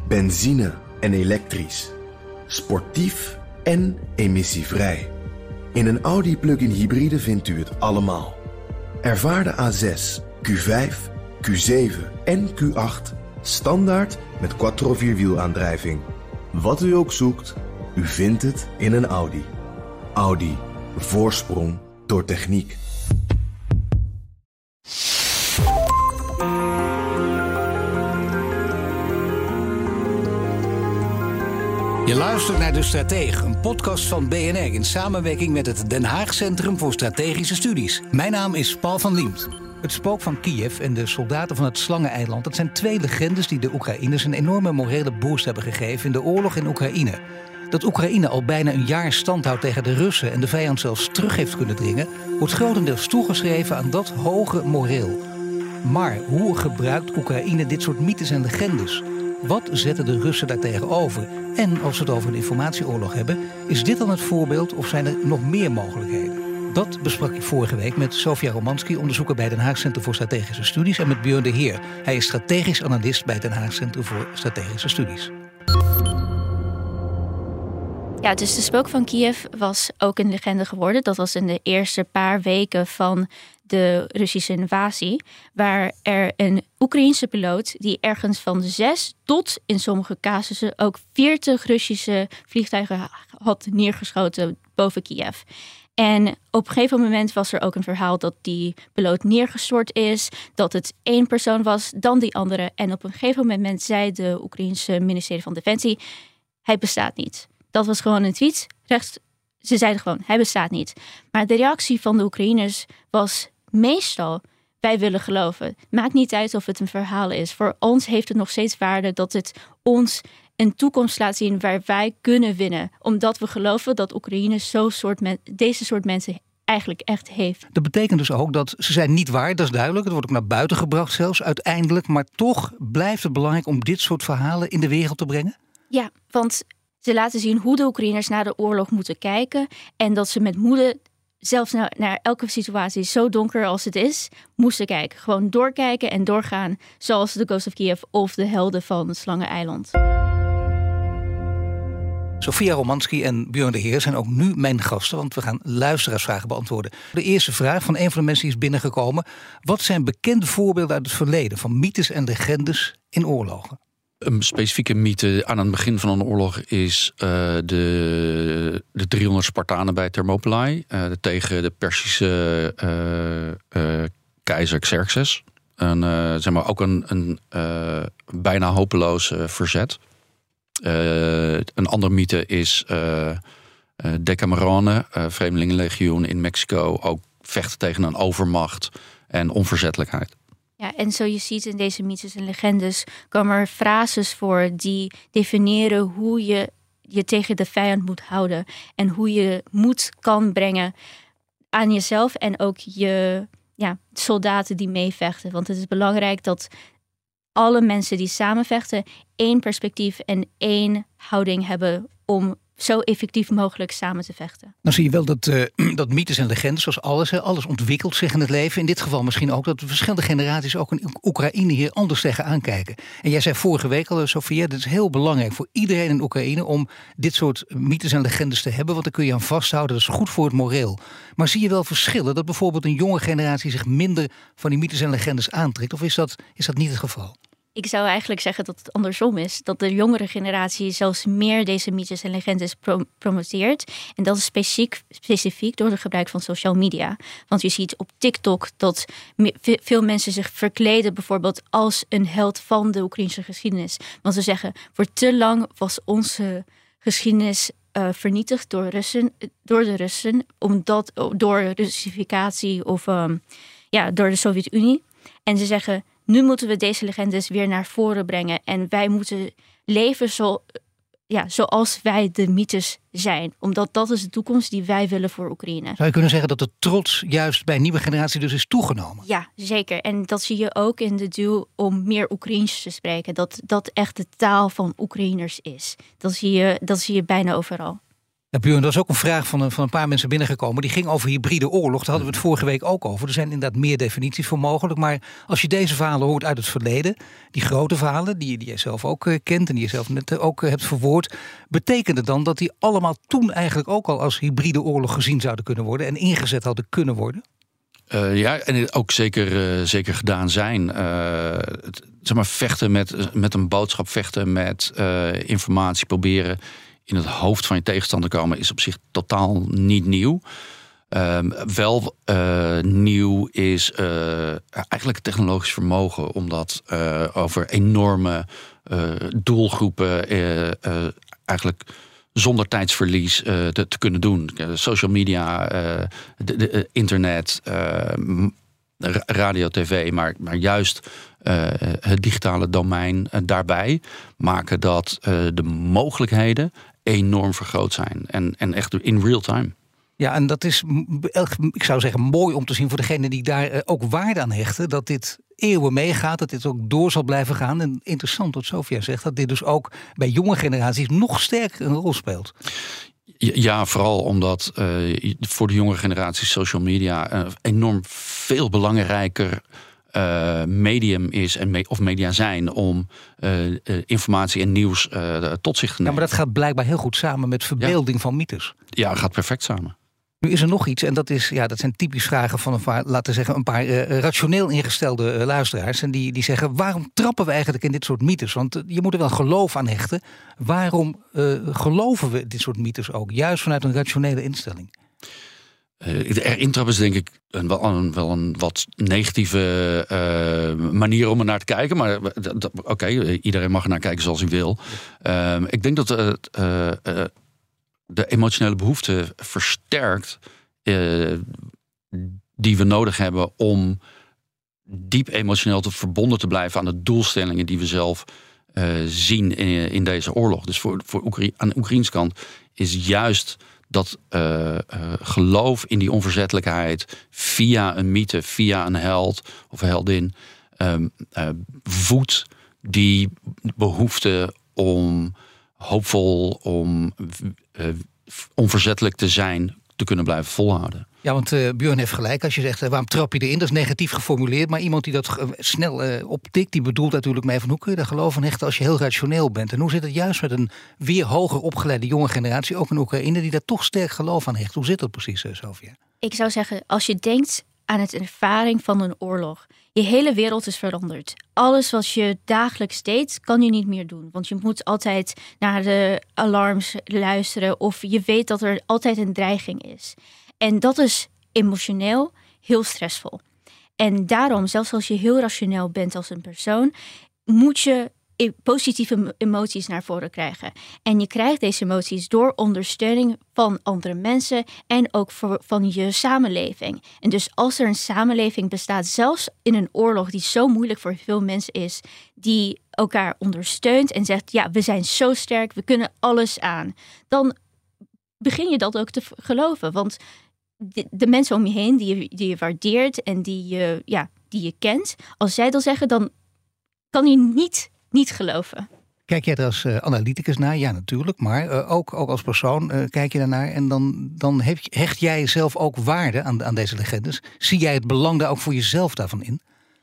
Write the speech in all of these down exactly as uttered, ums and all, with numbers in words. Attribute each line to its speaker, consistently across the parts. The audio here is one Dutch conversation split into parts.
Speaker 1: Benzine en elektrisch. Sportief en emissievrij. In een Audi plug-in hybride vindt u het allemaal. Ervaar de A zes, Q vijf, Q zeven en Q acht standaard met quattro vierwielaandrijving. Wat u ook zoekt, u vindt het in een Audi. Audi. Voorsprong door techniek.
Speaker 2: Je luistert naar De Stratege, een podcast van B N R in samenwerking met het Den Haag Centrum voor Strategische Studies. Mijn naam is Paul van Liemt. Het spook van Kiev en de soldaten van het Slangeneiland, dat zijn twee legendes die de Oekraïners een enorme morele boost hebben gegeven in de oorlog in Oekraïne. Dat Oekraïne al bijna een jaar stand houdt tegen de Russen en de vijand zelfs terug heeft kunnen dringen, wordt grotendeels toegeschreven aan dat hoge moreel. Maar hoe gebruikt Oekraïne dit soort mythes en legendes? Wat zetten de Russen daar tegenover? En als we het over een informatieoorlog hebben, is dit dan het voorbeeld of zijn er nog meer mogelijkheden? Dat besprak ik vorige week met Sofia Romanski, onderzoeker bij Den Haag Centrum voor Strategische Studies, en met Björn de Heer. Hij is strategisch analist bij het Den Haag Centrum voor Strategische Studies.
Speaker 3: Ja, dus de spook van Kiev was ook een legende geworden. Dat was in de eerste paar weken van de Russische invasie, waar er een Oekraïense piloot die ergens van zes tot in sommige casussen ook veertig Russische vliegtuigen had neergeschoten boven Kiev. En op een gegeven moment was er ook een verhaal dat die piloot neergestort is, dat het één persoon was, dan die andere. En op een gegeven moment zei de Oekraïense ministerie van Defensie, hij bestaat niet. Dat was gewoon een tweet. Rechts, ze zeiden gewoon, hij bestaat niet. Maar de reactie van de Oekraïners was meestal, wij willen geloven. Maakt niet uit of het een verhaal is. Voor ons heeft het nog steeds waarde dat het ons een toekomst laat zien waar wij kunnen winnen. Omdat we geloven dat Oekraïne zo soort men, deze soort mensen eigenlijk echt heeft.
Speaker 2: Dat betekent dus ook dat ze zijn niet waar, dat is duidelijk. Het wordt ook naar buiten gebracht zelfs uiteindelijk. Maar toch blijft het belangrijk om dit soort verhalen in de wereld te brengen?
Speaker 3: Ja, want ze laten zien hoe de Oekraïners naar de oorlog moeten kijken. En dat ze met moed, zelfs naar, naar elke situatie, zo donker als het is, moesten kijken. Gewoon doorkijken en doorgaan. Zoals de Ghost of Kiev of de helden van het Slangeneiland.
Speaker 2: Sofia Romanski en Björn de Heer zijn ook nu mijn gasten, want we gaan luisteraarsvragen beantwoorden. De eerste vraag van een van de mensen die is binnengekomen. Wat zijn bekende voorbeelden uit het verleden van mythes en legendes in oorlogen?
Speaker 4: Een specifieke mythe aan het begin van een oorlog is uh, de, de driehonderd Spartanen bij Thermopylae uh, tegen de Persische uh, uh, keizer Xerxes. En, uh, zeg maar ook een, een uh, bijna hopeloos uh, verzet. Uh, een andere mythe is uh, uh, Decamerone, uh, Vreemdelingenlegioen in Mexico, ook vechten tegen een overmacht en onverzettelijkheid.
Speaker 3: Ja, en zo je ziet in deze mythes en legendes komen er frases voor die definiëren hoe je je tegen de vijand moet houden. En hoe je moed kan brengen aan jezelf en ook je ja, soldaten die meevechten. Want het is belangrijk dat alle mensen die samenvechten één perspectief en één houding hebben om zo effectief mogelijk samen te vechten.
Speaker 2: Dan zie je wel dat, uh, dat mythes en legendes, zoals alles, hè, alles ontwikkelt zich in het leven. In dit geval misschien ook dat de verschillende generaties ook in Oekraïne hier anders tegen aankijken. En jij zei vorige week al, Sofia, dit is heel belangrijk voor iedereen in Oekraïne om dit soort mythes en legendes te hebben, want daar kun je aan vasthouden. Dat is goed voor het moreel. Maar zie je wel verschillen dat bijvoorbeeld een jonge generatie zich minder van die mythes en legendes aantrekt? Of is dat, is dat niet het geval?
Speaker 3: Ik zou eigenlijk zeggen dat het andersom is. Dat de jongere generatie zelfs meer deze mythes en legendes prom- promoteert. En dat is specifiek, specifiek door het gebruik van social media. Want je ziet op TikTok dat me- veel mensen zich verkleden bijvoorbeeld als een held van de Oekraïnse geschiedenis. Want ze zeggen, voor te lang was onze geschiedenis uh, vernietigd door, Russen, door de Russen. Omdat, door Russificatie of um, ja, door de Sovjet-Unie. En ze zeggen, nu moeten we deze legendes weer naar voren brengen. En wij moeten leven zo, ja, zoals wij de mythes zijn. Omdat dat is de toekomst die wij willen voor Oekraïne.
Speaker 2: Zou je kunnen zeggen dat de trots juist bij een nieuwe generatie dus is toegenomen?
Speaker 3: Ja, zeker. En dat zie je ook in de duw om meer Oekraïens te spreken. Dat dat echt de taal van Oekraïners is. Dat zie je, dat zie je bijna overal.
Speaker 2: Ja, Björn, dat is ook een vraag van een, van een paar mensen binnengekomen. Die ging over hybride oorlog. Daar hadden we het vorige week ook over. Er zijn inderdaad meer definities voor mogelijk. Maar als je deze verhalen hoort uit het verleden, die grote verhalen, die, die je zelf ook uh, kent en die je zelf net uh, ook uh, hebt verwoord, betekent het dan dat die allemaal toen eigenlijk ook al als hybride oorlog gezien zouden kunnen worden en ingezet hadden kunnen worden?
Speaker 4: Uh, ja, en ook zeker, uh, zeker gedaan zijn. Uh, het, zeg maar, vechten met, met een boodschap, vechten met uh, informatie, proberen in het hoofd van je tegenstander komen, is op zich totaal niet nieuw. Uh, wel uh, nieuw is uh, eigenlijk het technologisch vermogen om dat uh, over enorme uh, doelgroepen uh, uh, eigenlijk zonder tijdsverlies uh, te, te kunnen doen. Uh, social media, uh, de, de, internet, uh, radio, tv, maar, maar juist uh, het digitale domein uh, daarbij maken dat uh, de mogelijkheden enorm vergroot zijn. En, en echt in real time.
Speaker 2: Ja, en dat is, ik zou zeggen, mooi om te zien voor degenen die daar ook waarde aan hechten. Dat dit eeuwen meegaat, dat dit ook door zal blijven gaan. En interessant wat Sofia zegt, dat dit dus ook bij jonge generaties nog sterker een rol speelt.
Speaker 4: Ja, vooral omdat uh, voor de jonge generatie social media uh, enorm veel belangrijker Uh, medium is en me- of media zijn om uh, uh, informatie en nieuws uh, tot zich te nemen.
Speaker 2: Ja, maar dat gaat blijkbaar heel goed samen met verbeelding ja. van mythes.
Speaker 4: Ja, dat gaat perfect samen.
Speaker 2: Nu is er nog iets, en dat, is, ja, dat zijn typisch vragen van een paar, laten we zeggen, een paar uh, rationeel ingestelde uh, luisteraars. En die, die zeggen, waarom trappen we eigenlijk in dit soort mythes? Want uh, je moet er wel geloof aan hechten. Waarom uh, geloven we dit soort mythes ook? Juist vanuit een rationele instelling.
Speaker 4: Uh, erin trappen is denk ik een, wel, een, wel een wat negatieve uh, manier om er naar te kijken. Maar uh, oké, okay, iedereen mag er naar kijken zoals hij wil. Uh, ik denk dat uh, uh, uh, de emotionele behoefte versterkt uh, die we nodig hebben om diep emotioneel te verbonden te blijven aan de doelstellingen die we zelf uh, zien in, in deze oorlog. Dus voor, voor Oekraïne, aan de Oekraïnse kant is juist dat uh, uh, geloof in die onverzettelijkheid via een mythe, via een held of heldin, um, uh, voedt die behoefte om hoopvol, om uh, onverzettelijk te zijn, te kunnen blijven volhouden.
Speaker 2: Ja, want uh, Björn heeft gelijk als je zegt, uh, waarom trap je erin? Dat is negatief geformuleerd, maar iemand die dat uh, snel uh, optikt, die bedoelt natuurlijk mee van hoe kun je daar geloof aan hechten als je heel rationeel bent? En hoe zit het juist met een weer hoger opgeleide jonge generatie, ook in Oekraïne, die daar toch sterk geloof aan hecht? Hoe zit dat precies, uh, Sofia?
Speaker 3: Ik zou zeggen, als je denkt aan het ervaring van een oorlog, je hele wereld is veranderd. Alles wat je dagelijks deed, kan je niet meer doen. Want je moet altijd naar de alarms luisteren of je weet dat er altijd een dreiging is. En dat is emotioneel heel stressvol. En daarom, zelfs als je heel rationeel bent als een persoon, moet je positieve emoties naar voren krijgen. En je krijgt deze emoties door ondersteuning van andere mensen en ook voor, van je samenleving. En dus als er een samenleving bestaat, zelfs in een oorlog die zo moeilijk voor veel mensen is, die elkaar ondersteunt en zegt, ja, we zijn zo sterk, we kunnen alles aan, dan begin je dat ook te geloven. Want de, de mensen om je heen die je, die je waardeert en die je, ja, die je kent, als zij dat zeggen, dan kan je niet niet geloven.
Speaker 2: Kijk jij er als uh, analyticus naar? Ja, natuurlijk. Maar uh, ook, ook als persoon uh, kijk je daarnaar. En dan, dan hecht, hecht jij zelf ook waarde aan, aan deze legendes. Zie jij het belang daar ook voor jezelf daarvan in?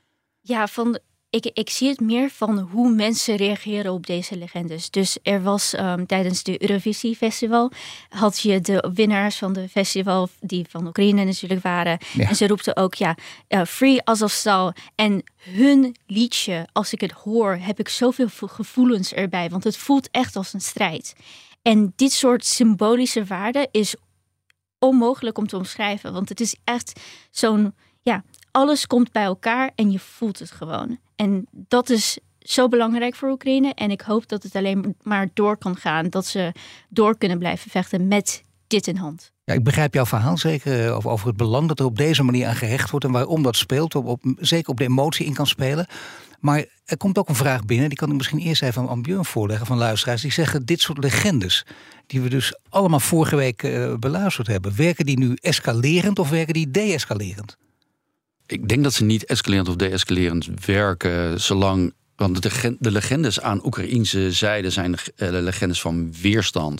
Speaker 3: Ja, van, ik, ik zie het meer van hoe mensen reageren op deze legendes. Dus er was um, tijdens de Eurovisie Festival, had je de winnaars van de festival, die van Oekraïne natuurlijk waren. Ja. En ze roepten ook, ja, uh, Free Azovstal. En hun liedje, als ik het hoor, heb ik zoveel gevoelens erbij. Want het voelt echt als een strijd. En dit soort symbolische waarde is onmogelijk om te omschrijven. Want het is echt zo'n, ja, alles komt bij elkaar en je voelt het gewoon. En dat is zo belangrijk voor Oekraïne. En ik hoop dat het alleen maar door kan gaan. Dat ze door kunnen blijven vechten met dit in hand.
Speaker 2: Ja, ik begrijp jouw verhaal zeker over, over het belang dat er op deze manier aan gehecht wordt. En waarom dat speelt. Op, op, zeker op de emotie in kan spelen. Maar er komt ook een vraag binnen. Die kan ik misschien eerst even aan Björn voorleggen van luisteraars. Die zeggen dit soort legendes, die we dus allemaal vorige week uh, beluisterd hebben. Werken die nu escalerend of werken die de-escalerend?
Speaker 4: Ik denk dat ze niet escalerend of de-escalerend werken, zolang. Want de, de legendes aan Oekraïnse zijde zijn uh, legendes van weerstand.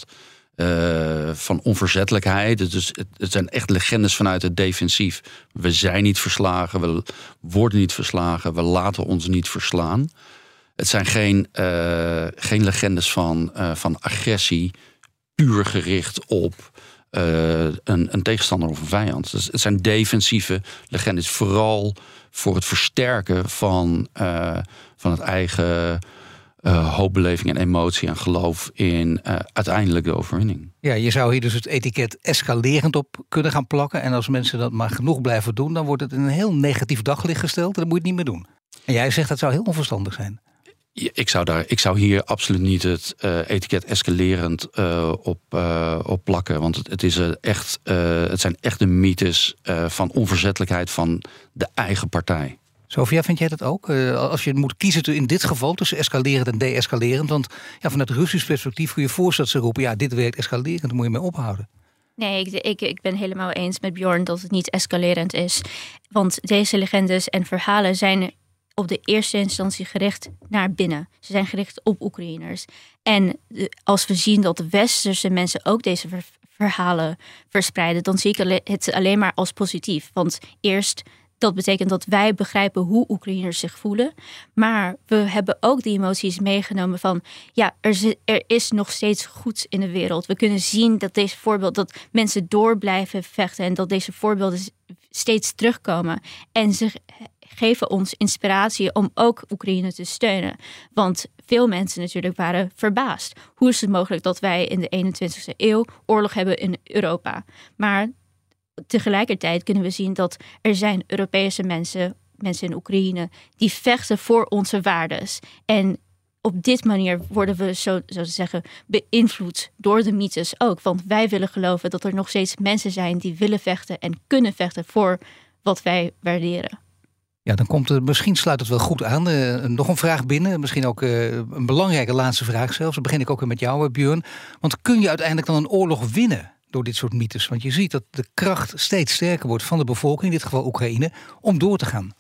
Speaker 4: uh, van onverzettelijkheid. Dus het, het zijn echt legendes vanuit het defensief. We zijn niet verslagen, we worden niet verslagen, we laten ons niet verslaan. Het zijn geen, uh, geen legendes van, uh, van agressie, puur gericht op uh, een, een tegenstander of een vijand. Dus het zijn defensieve legendes, vooral voor het versterken van, uh, van het eigen uh, hoopbeleving en emotie en geloof in uh, uiteindelijk de overwinning.
Speaker 2: Ja, je zou hier dus het etiket escalerend op kunnen gaan plakken. En als mensen dat maar genoeg blijven doen, dan wordt het in een heel negatief daglicht gesteld. En dan moet je het niet meer doen. En jij zegt dat zou heel onverstandig zijn.
Speaker 4: Ik zou, daar, ik zou hier absoluut niet het uh, etiket escalerend uh, op, uh, op plakken. Want het, het, is, uh, echt, uh, het zijn echt de mythes uh, van onverzettelijkheid van de eigen partij.
Speaker 2: Sofia, vind jij dat ook? Uh, als je moet kiezen in dit geval tussen escalerend en de-escalerend. Want ja, vanuit Russisch perspectief kun je voorstellen dat ze roepen, ja, dit werkt escalerend, daar moet je mee ophouden.
Speaker 3: Nee, ik, ik, ik ben helemaal eens met Bjorn dat het niet escalerend is. Want deze legendes en verhalen zijn op de eerste instantie gericht naar binnen. Ze zijn gericht op Oekraïners. En als we zien dat de westerse mensen ook deze ver- verhalen verspreiden, dan zie ik het alleen maar als positief. Want eerst, dat betekent dat wij begrijpen hoe Oekraïners zich voelen. Maar we hebben ook die emoties meegenomen van, ja, er, zit, er is nog steeds goed in de wereld. We kunnen zien dat deze voorbeeld, dat mensen door blijven vechten en dat deze voorbeelden steeds terugkomen. En ze geven ons inspiratie om ook Oekraïne te steunen. Want veel mensen natuurlijk waren verbaasd. Hoe is het mogelijk dat wij in de eenentwintigste eeuw oorlog hebben in Europa? Maar tegelijkertijd kunnen we zien dat er zijn Europese mensen, mensen in Oekraïne, die vechten voor onze waardes. En op dit manier worden we zo, zo te zeggen beïnvloed door de mythes ook. Want wij willen geloven dat er nog steeds mensen zijn die willen vechten en kunnen vechten voor wat wij waarderen.
Speaker 2: Ja, dan komt er, misschien sluit het wel goed aan. Uh, nog een vraag binnen, misschien ook uh, een belangrijke laatste vraag zelfs. Dan begin ik ook weer met jou, Björn. Want kun je uiteindelijk dan een oorlog winnen door dit soort mythes? Want je ziet dat de kracht steeds sterker wordt van de bevolking, in dit geval Oekraïne, om door te gaan.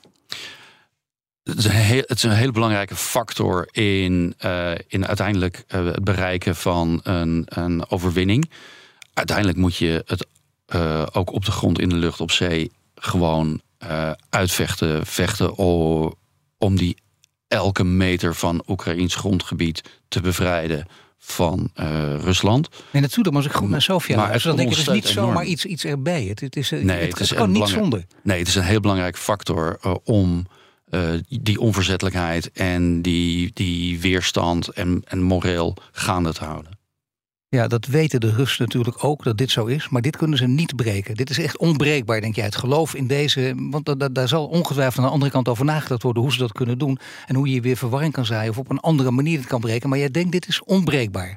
Speaker 4: Het is een, heel, het is een hele belangrijke factor in, uh, in uiteindelijk uh, het bereiken van een, een overwinning. Uiteindelijk moet je het uh, ook op de grond, in de lucht, op zee gewoon Uh, uitvechten, vechten o, om die elke meter van Oekraïns grondgebied te bevrijden van uh, Rusland.
Speaker 2: Nee, natuurlijk, maar als ik goed naar Sofia
Speaker 4: maar
Speaker 2: dus dan denk ik, het is niet zomaar enorm. iets, iets erbij. Het, het, is, nee, het, het, het is kan niet zonder.
Speaker 4: Nee, het is een heel belangrijk factor uh, om uh, die onverzettelijkheid en die, die weerstand en, en moreel gaande te houden.
Speaker 2: Ja, dat weten de Russen natuurlijk ook, dat dit zo is. Maar dit kunnen ze niet breken. Dit is echt onbreekbaar, denk jij. Het geloof in deze. Want da- da- daar zal ongetwijfeld aan de andere kant over nagedacht worden hoe ze dat kunnen doen. En hoe je weer verwarring kan zaaien of op een andere manier het kan breken. Maar jij denkt, dit is onbreekbaar.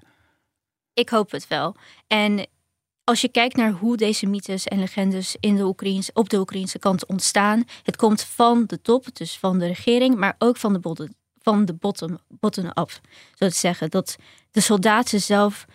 Speaker 3: Ik hoop het wel. En als je kijkt naar hoe deze mythes en legendes in de Oekraïnse, op de Oekraïnse kant ontstaan. Het komt van de top, dus van de regering, maar ook van de, bottom, van de bottom, bottom-up. Zo te zeggen, dat de soldaten zelf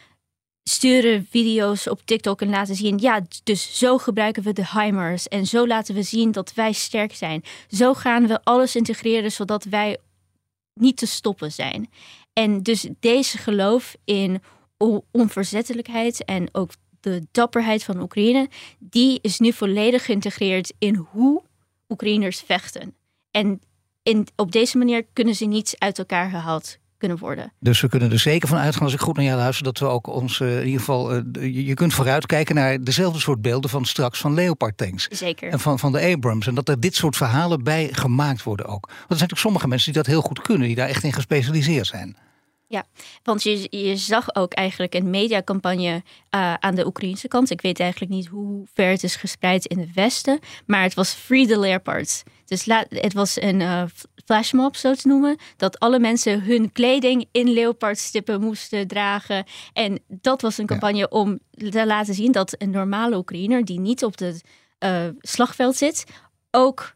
Speaker 3: sturen video's op TikTok en laten zien, ja, dus zo gebruiken we de HIMARS en zo laten we zien dat wij sterk zijn. Zo gaan we alles integreren zodat wij niet te stoppen zijn. En dus deze geloof in onverzettelijkheid en ook de dapperheid van Oekraïne, die is nu volledig geïntegreerd in hoe Oekraïners vechten. En in, op deze manier kunnen ze niet uit elkaar gehaald kunnen worden.
Speaker 2: Dus we kunnen er zeker van uitgaan, als ik goed naar jou luister, dat we ook ons uh, in ieder geval, uh, je, je kunt vooruitkijken naar dezelfde soort beelden van straks van Leopard tanks.
Speaker 3: Zeker.
Speaker 2: En van, van de Abrams. En dat er dit soort verhalen bij gemaakt worden ook. Want er zijn natuurlijk sommige mensen die dat heel goed kunnen, die daar echt in gespecialiseerd zijn.
Speaker 3: Ja, want je, je zag ook eigenlijk een mediacampagne uh, aan de Oekraïnse kant. Ik weet eigenlijk niet hoe ver het is gespreid in het Westen. Maar het was Free the Leopards. Dus la- het was een uh, flashmob, zo te noemen. Dat alle mensen hun kleding in leopardstippen moesten dragen. En dat was een campagne ja. om te laten zien dat een normale Oekraïner die niet op het uh, slagveld zit, ook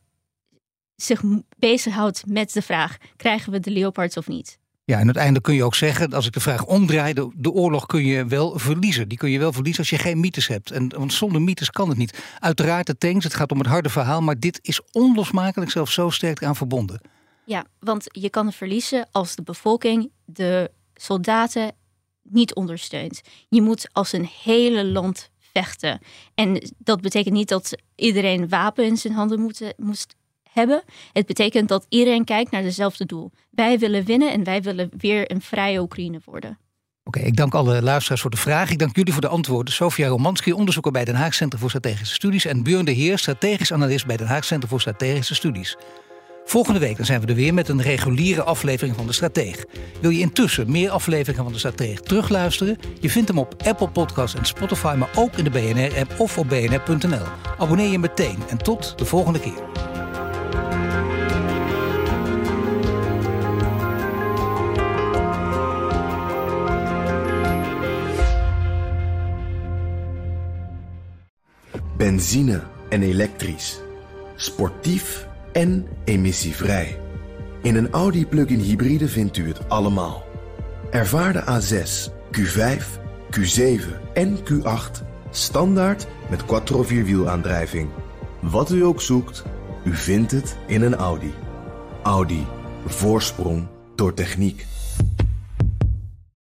Speaker 3: zich bezighoudt met de vraag, krijgen we de leopards of niet?
Speaker 2: Ja, en uiteindelijk kun je ook zeggen, als ik de vraag omdraai, de, de oorlog kun je wel verliezen. Die kun je wel verliezen als je geen mythes hebt. En, want zonder mythes kan het niet. Uiteraard de tanks, het gaat om het harde verhaal, maar dit is onlosmakelijk zelfs zo sterk eraan verbonden.
Speaker 3: Ja, want je kan het verliezen als de bevolking, de soldaten niet ondersteunt. Je moet als een hele land vechten. En dat betekent niet dat iedereen wapen in zijn handen moet, moest hebben. Het betekent dat iedereen kijkt naar dezelfde doel. Wij willen winnen en wij willen weer een vrije Oekraïne worden.
Speaker 2: Oké, okay, ik dank alle luisteraars voor de vraag. Ik dank jullie voor de antwoorden. Sofia Romanski, onderzoeker bij Den Haag Centrum voor Strategische Studies. En Björn de Heer, strategisch analist bij Den Haag Centrum voor Strategische Studies. Volgende week dan zijn we er weer met een reguliere aflevering van De Strateeg. Wil je intussen meer afleveringen van De Strateeg terugluisteren? Je vindt hem op Apple Podcasts en Spotify, maar ook in de B N R-app of op b n r punt n l. Abonneer je meteen en tot de volgende keer.
Speaker 1: Benzine en elektrisch. Sportief en emissievrij. In een Audi plug-in hybride vindt u het allemaal. Ervaar de A zes, Q vijf, Q zeven en Q acht standaard met quattro vierwielaandrijving. Wat u ook zoekt, u vindt het in een Audi. Audi. Voorsprong door techniek.